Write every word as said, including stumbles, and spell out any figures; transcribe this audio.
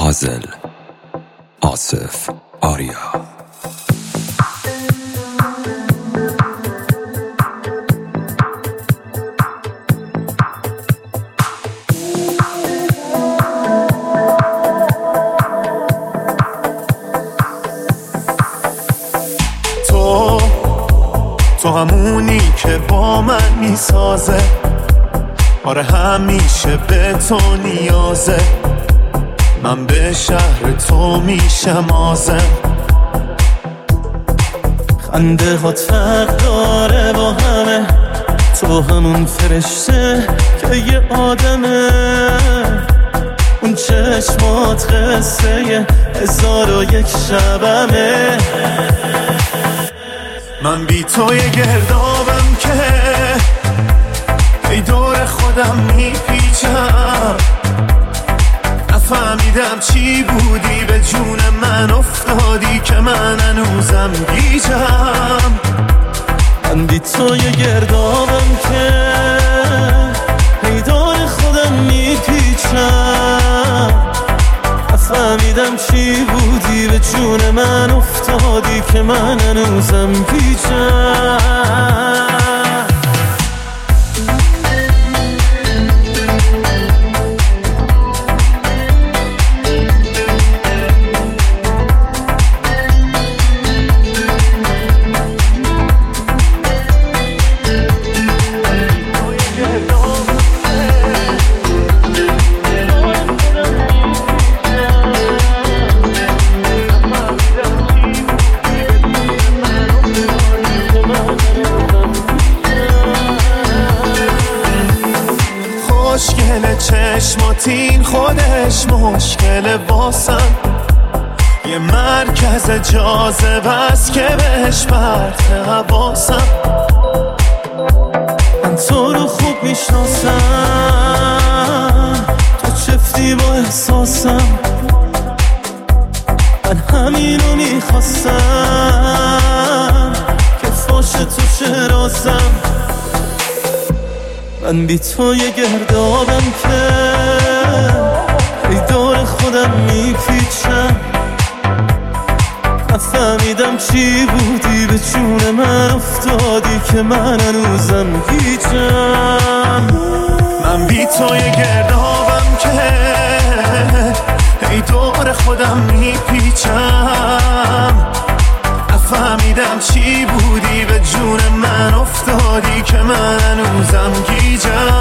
پازل، آصف آریا. تو تو همونی که با من میسازه، آره همیشه به تو نیازه. من به شهر تو میشم آزم. خنده هات فرق داره با همه، تو همون فرشته که یه آدمه. اون چشمات قصه هزار و یک شبمه. من بی تو یه گردابم که ای دور خودم میپیچم. نفهمیدم چی بودی به جون من افتادی که من هنوزم گیجم. من بی تو یه گردابم که ای دور خودم میپیچم. نفهمیدم چی بودی به جون من افتادی که من هنوزم گیجم. مشکل چشماتین خودش مشکل واسم. یه مرکز جاذبه است که بهش پرت حواسم. من تو رو خوب میشناسم، تو چفتی با احساسم. من همینو میخواستم که فاش تو شراسم. من بی تو یه گردابم که ای دور خودم میپیچم. نفهمیدم چی بودی به جون من افتادی که من هنوزم گیجم. من بی تو یه گردابم که ای دور خودم میپیچم. نفهمیدم چی بودی به جون من افتادی که من هنوزم گیجم.